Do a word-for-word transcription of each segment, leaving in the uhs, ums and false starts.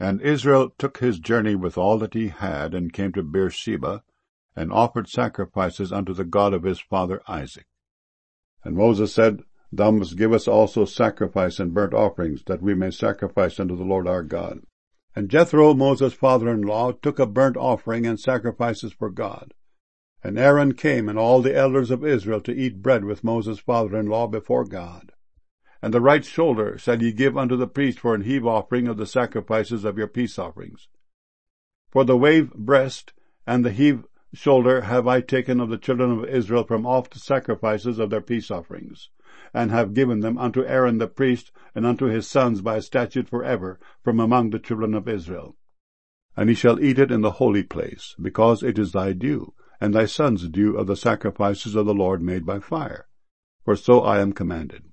And Israel took his journey with all that he had, and came to Beersheba, and offered sacrifices unto the God of his father Isaac. And Moses said, Thou must give us also sacrifice and burnt offerings, that we may sacrifice unto the Lord our God. And Jethro, Moses' father-in-law, took a burnt offering and sacrifices for God. And Aaron came, and all the elders of Israel, to eat bread with Moses' father-in-law before God. And the right shoulder shall ye give unto the priest for an heave offering of the sacrifices of your peace offerings. For the wave breast and the heave shoulder have I taken of the children of Israel from off the sacrifices of their peace offerings, and have given them unto Aaron the priest, and unto his sons by statute forever, from among the children of Israel. And he shall eat it in the holy place, because it is thy due, and thy sons' due of the sacrifices of the Lord made by fire. For so I am commanded.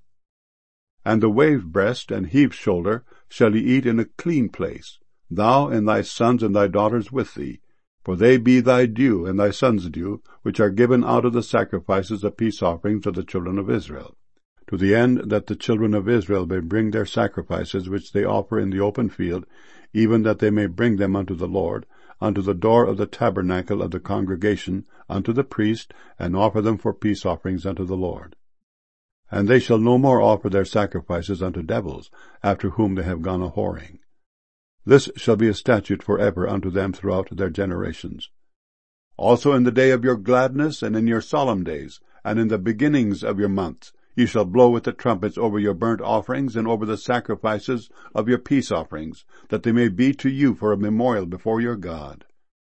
And the wave breast and heave shoulder shall ye eat in a clean place, thou and thy sons and thy daughters with thee, for they be thy due and thy sons' due, which are given out of the sacrifices of peace offerings of the children of Israel, to the end that the children of Israel may bring their sacrifices which they offer in the open field, even that they may bring them unto the Lord, unto the door of the tabernacle of the congregation, unto the priest, and offer them for peace offerings unto the Lord. And they shall no more offer their sacrifices unto devils, after whom they have gone a-whoring. This shall be a statute forever unto them throughout their generations. Also in the day of your gladness, and in your solemn days, and in the beginnings of your months, ye shall blow with the trumpets over your burnt offerings, and over the sacrifices of your peace offerings, that they may be to you for a memorial before your God.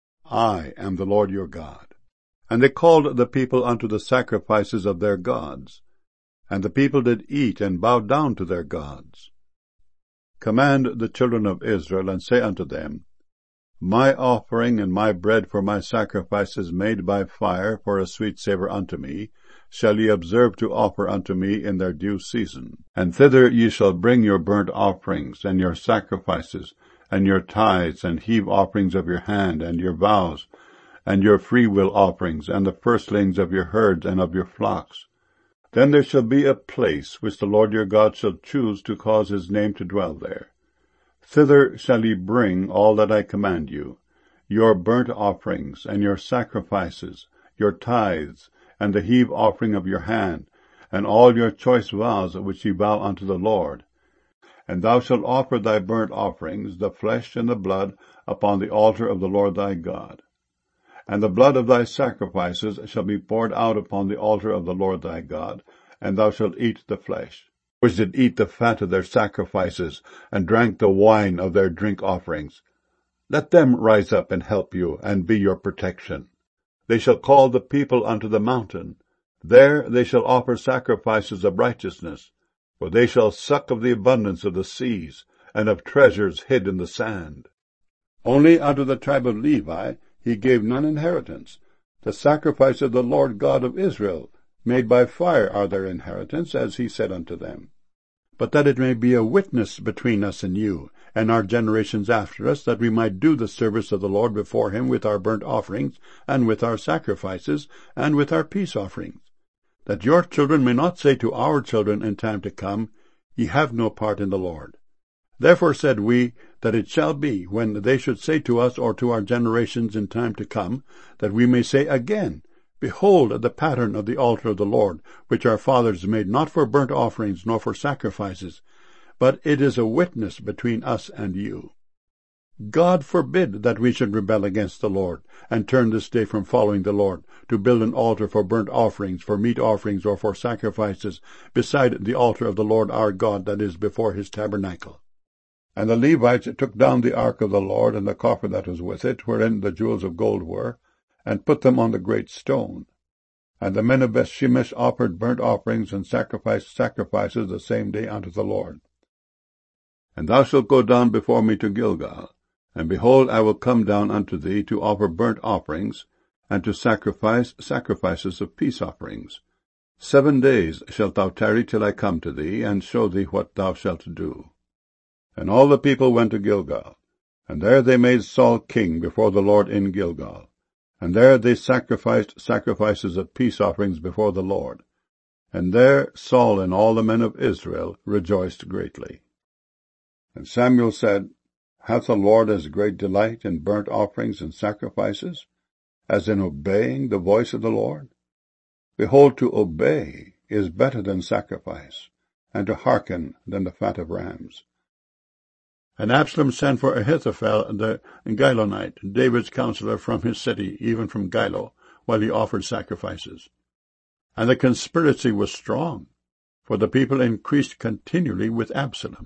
I am the Lord your God. And they called the people unto the sacrifices of their gods. And the people did eat and bow down to their gods. Command the children of Israel, and say unto them, My offering and my bread for my sacrifices made by fire for a sweet savour unto me, shall ye observe to offer unto me in their due season. And thither ye shall bring your burnt offerings, and your sacrifices, and your tithes, and heave offerings of your hand, and your vows, and your freewill offerings, and the firstlings of your herds and of your flocks. Then there shall be a place which the Lord your God shall choose to cause his name to dwell there. Thither shall ye bring all that I command you, your burnt offerings, and your sacrifices, your tithes, and the heave offering of your hand, and all your choice vows which ye vow unto the Lord. And thou shalt offer thy burnt offerings, the flesh and the blood, upon the altar of the Lord thy God. And the blood of thy sacrifices shall be poured out upon the altar of the Lord thy God, and thou shalt eat the flesh, which did eat the fat of their sacrifices, and drank the wine of their drink offerings. Let them rise up and help you, and be your protection. They shall call the people unto the mountain. There they shall offer sacrifices of righteousness, for they shall suck of the abundance of the seas, and of treasures hid in the sand. Only unto the tribe of Levi he gave none inheritance. The sacrifice of the Lord God of Israel, made by fire, are their inheritance, as he said unto them. But that it may be a witness between us and you, and our generations after us, that we might do the service of the Lord before him with our burnt offerings, and with our sacrifices, and with our peace offerings, that your children may not say to our children in time to come, Ye have no part in the Lord. Therefore said we, that it shall be, when they should say to us or to our generations in time to come, that we may say again, Behold the pattern of the altar of the Lord, which our fathers made not for burnt offerings nor for sacrifices, but it is a witness between us and you. God forbid that we should rebel against the Lord, and turn this day from following the Lord, to build an altar for burnt offerings, for meat offerings, or for sacrifices, beside the altar of the Lord our God that is before his tabernacle. And the Levites took down the ark of the Lord, and the coffer that was with it, wherein the jewels of gold were, and put them on the great stone. And the men of Bethshemesh offered burnt offerings and sacrificed sacrifices the same day unto the Lord. And thou shalt go down before me to Gilgal, and behold, I will come down unto thee to offer burnt offerings, and to sacrifice sacrifices of peace offerings. Seven days shalt thou tarry till I come to thee, and show thee what thou shalt do. And all the people went to Gilgal, and there they made Saul king before the Lord in Gilgal. And there they sacrificed sacrifices of peace offerings before the Lord. And there Saul and all the men of Israel rejoiced greatly. And Samuel said, Hath the Lord as great delight in burnt offerings and sacrifices, as in obeying the voice of the Lord? Behold, to obey is better than sacrifice, and to hearken than the fat of rams. And Absalom sent for Ahithophel the Gilonite, David's counselor, from his city, even from Gilo, while he offered sacrifices. And the conspiracy was strong, for the people increased continually with Absalom.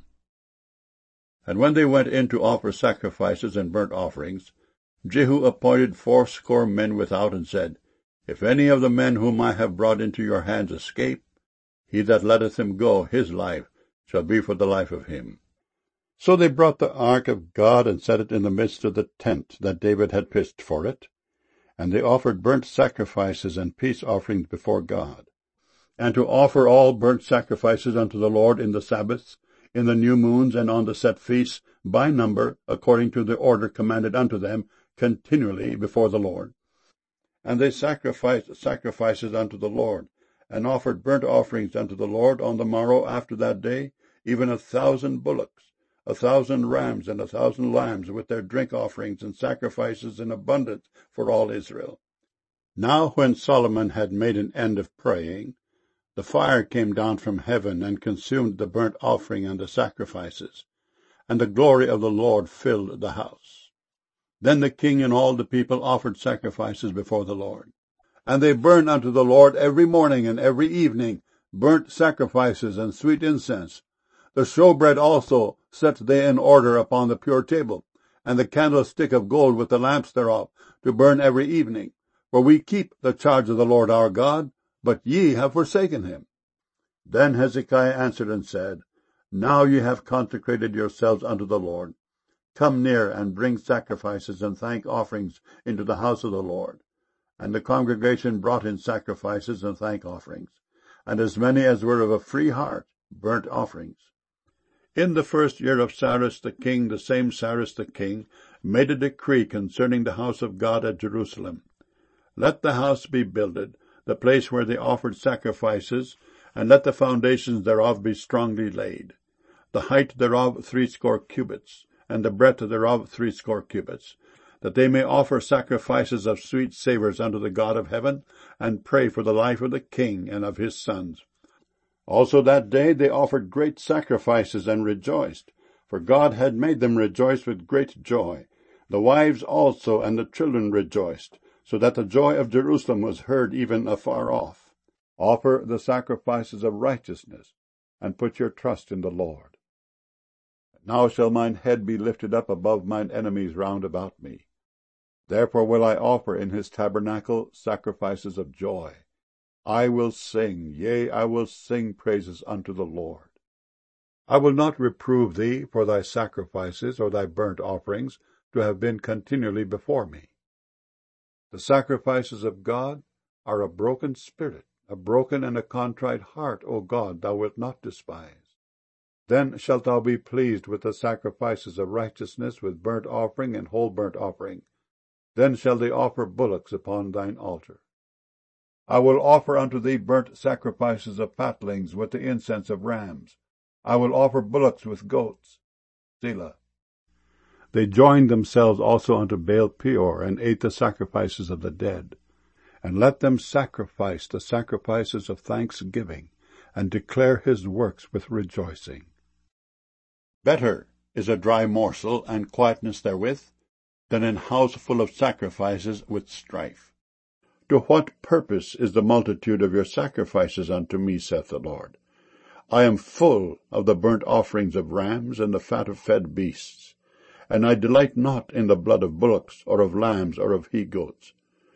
And when they went in to offer sacrifices and burnt offerings, Jehu appointed fourscore men without, and said, If any of the men whom I have brought into your hands escape, he that letteth him go, his life shall be for the life of him. So they brought the ark of God, and set it in the midst of the tent that David had pitched for it. And they offered burnt sacrifices and peace offerings before God. And to offer all burnt sacrifices unto the Lord in the Sabbaths, in the new moons, and on the set feasts, by number, according to the order commanded unto them, continually before the Lord. And they sacrificed sacrifices unto the Lord, and offered burnt offerings unto the Lord on the morrow after that day, even a thousand bullocks, a thousand rams, and a thousand lambs, with their drink offerings and sacrifices in abundance for all Israel. Now when Solomon had made an end of praying, the fire came down from heaven, and consumed the burnt offering and the sacrifices, and the glory of the Lord filled the house. Then the king and all the people offered sacrifices before the Lord. And they burned unto the Lord every morning and every evening burnt sacrifices and sweet incense. The showbread also set they in order upon the pure table, and the candlestick of gold with the lamps thereof, to burn every evening. For we keep the charge of the Lord our God, but ye have forsaken him. Then Hezekiah answered and said, Now ye have consecrated yourselves unto the Lord. Come near and bring sacrifices and thank offerings into the house of the Lord. And the congregation brought in sacrifices and thank offerings, and as many as were of a free heart burnt offerings. In the first year of Cyrus the king, the same Cyrus the king, made a decree concerning the house of God at Jerusalem. Let the house be builded, the place where they offered sacrifices, and let the foundations thereof be strongly laid. The height thereof threescore cubits, and the breadth thereof threescore cubits, that they may offer sacrifices of sweet savours unto the God of heaven, and pray for the life of the king and of his sons. Also that day they offered great sacrifices and rejoiced, for God had made them rejoice with great joy. The wives also and the children rejoiced, so that the joy of Jerusalem was heard even afar off. Offer the sacrifices of righteousness, and put your trust in the Lord. Now shall mine head be lifted up above mine enemies round about me. Therefore will I offer in his tabernacle sacrifices of joy. I will sing, yea, I will sing praises unto the Lord. I will not reprove thee for thy sacrifices or thy burnt offerings to have been continually before me. The sacrifices of God are a broken spirit, a broken and a contrite heart, O God, thou wilt not despise. Then shalt thou be pleased with the sacrifices of righteousness, with burnt offering and whole burnt offering. Then shall they offer bullocks upon thine altar. I will offer unto thee burnt sacrifices of fatlings with the incense of rams. I will offer bullocks with goats. Selah. They joined themselves also unto Baal Peor, and ate the sacrifices of the dead. And let them sacrifice the sacrifices of thanksgiving, and declare his works with rejoicing. Better is a dry morsel, and quietness therewith, than an house full of sacrifices with strife. To what purpose is the multitude of your sacrifices unto me, saith the Lord? I am full of the burnt offerings of rams and the fat of fed beasts, and I delight not in the blood of bullocks, or of lambs, or of he-goats.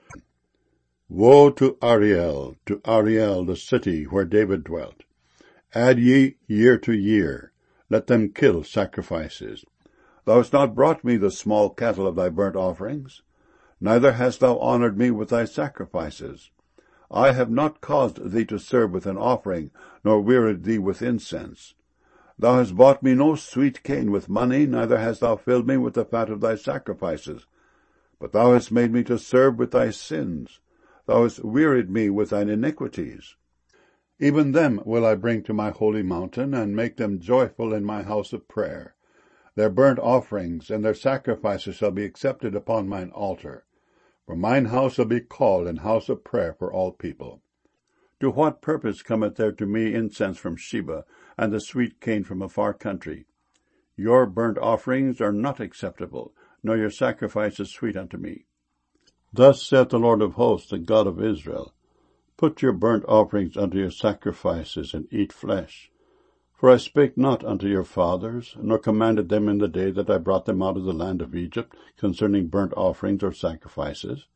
Woe to Ariel, to Ariel, the city where David dwelt! Add ye year to year, let them kill sacrifices. Thou hast not brought me the small cattle of thy burnt offerings, neither hast thou honoured me with thy sacrifices. I have not caused thee to serve with an offering, nor wearied thee with incense. Thou hast bought me no sweet cane with money, neither hast thou filled me with the fat of thy sacrifices. But thou hast made me to serve with thy sins. Thou hast wearied me with thine iniquities. Even them will I bring to my holy mountain, and make them joyful in my house of prayer. Their burnt offerings and their sacrifices shall be accepted upon mine altar. For mine house shall be called an house of prayer for all people. To what purpose cometh there to me incense from Sheba, and the sweet cane from a far country? Your burnt offerings are not acceptable, nor your sacrifices sweet unto me. Thus saith the Lord of hosts, the God of Israel, Put your burnt offerings unto your sacrifices, and eat flesh. For I spake not unto your fathers, nor commanded them in the day that I brought them out of the land of Egypt, concerning burnt offerings or sacrifices.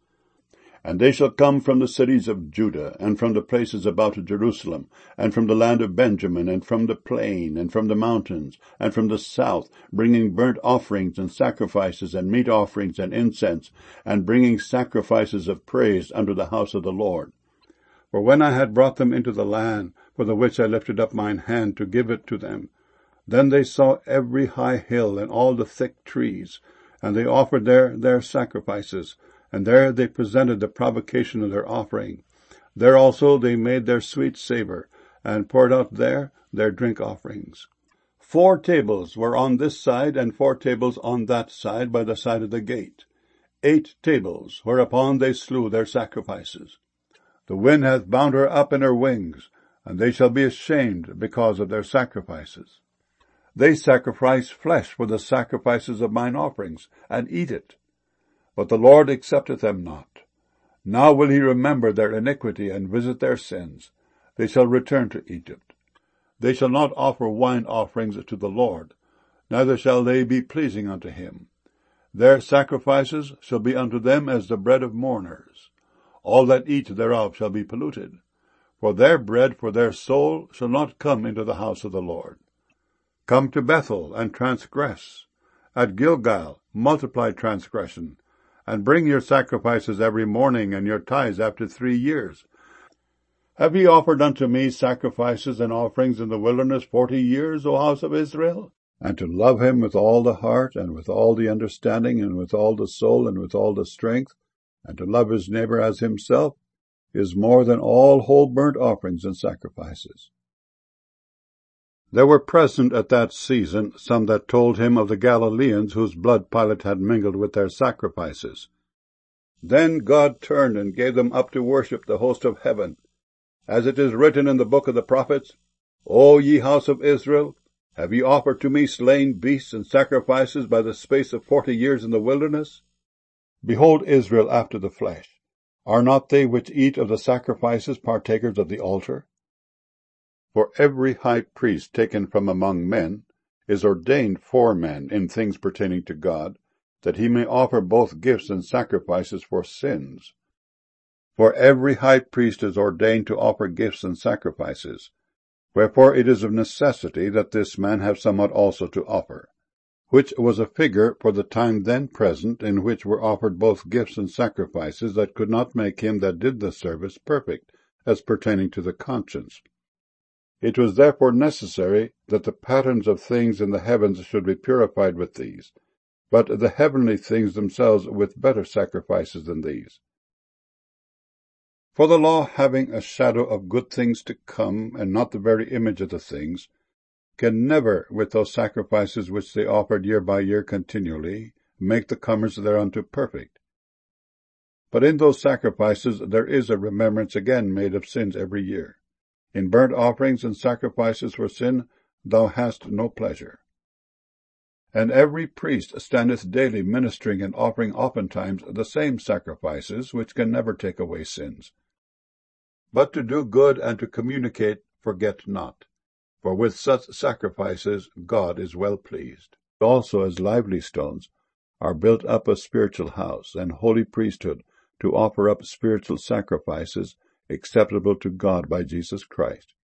And they shall come from the cities of Judah, and from the places about Jerusalem, and from the land of Benjamin, and from the plain, and from the mountains, and from the south, bringing burnt offerings and sacrifices, and meat offerings and incense, and bringing sacrifices of praise unto the house of the Lord. For when I had brought them into the land, for the which I lifted up mine hand to give it to them, then they saw every high hill and all the thick trees, and they offered there their sacrifices, and there they presented the provocation of their offering. There also they made their sweet savour, and poured out there their drink offerings. Four tables were on this side, and four tables on that side by the side of the gate. Eight tables, whereupon they slew their sacrifices. The wind hath bound her up in her wings, and they shall be ashamed because of their sacrifices. They sacrifice flesh for the sacrifices of mine offerings, and eat it. But the Lord accepteth them not. Now will he remember their iniquity, and visit their sins. They shall return to Egypt. They shall not offer wine offerings to the Lord, neither shall they be pleasing unto him. Their sacrifices shall be unto them as the bread of mourners. All that eat thereof shall be polluted. For their bread for their soul shall not come into the house of the Lord. Come to Bethel, and transgress. At Gilgal multiply transgression, and bring your sacrifices every morning, and your tithes after three years. Have ye offered unto me sacrifices and offerings in the wilderness forty years, O house of Israel? And to love him with all the heart, and with all the understanding, and with all the soul, and with all the strength, and to love his neighbor as himself, is more than all whole burnt offerings and sacrifices. There were present at that season some that told him of the Galileans whose blood Pilate had mingled with their sacrifices. Then God turned and gave them up to worship the host of heaven, as it is written in the book of the prophets, O ye house of Israel, have ye offered to me slain beasts and sacrifices by the space of forty years in the wilderness? Behold Israel after the flesh. Are not they which eat of the sacrifices partakers of the altar? For every high priest taken from among men is ordained for men in things pertaining to God, that he may offer both gifts and sacrifices for sins. For every high priest is ordained to offer gifts and sacrifices. Wherefore it is of necessity that this man have somewhat also to offer, which was a figure for the time then present, in which were offered both gifts and sacrifices that could not make him that did the service perfect, as pertaining to the conscience. It was therefore necessary that the patterns of things in the heavens should be purified with these, but the heavenly things themselves with better sacrifices than these. For the law, having a shadow of good things to come, and not the very image of the things, can never, with those sacrifices which they offered year by year continually, make the comers thereunto perfect. But in those sacrifices there is a remembrance again made of sins every year. In burnt offerings and sacrifices for sin thou hast no pleasure. And every priest standeth daily ministering and offering oftentimes the same sacrifices, which can never take away sins. But to do good and to communicate forget not, for with such sacrifices God is well pleased. Also as lively stones are built up a spiritual house and holy priesthood to offer up spiritual sacrifices acceptable to God by Jesus Christ.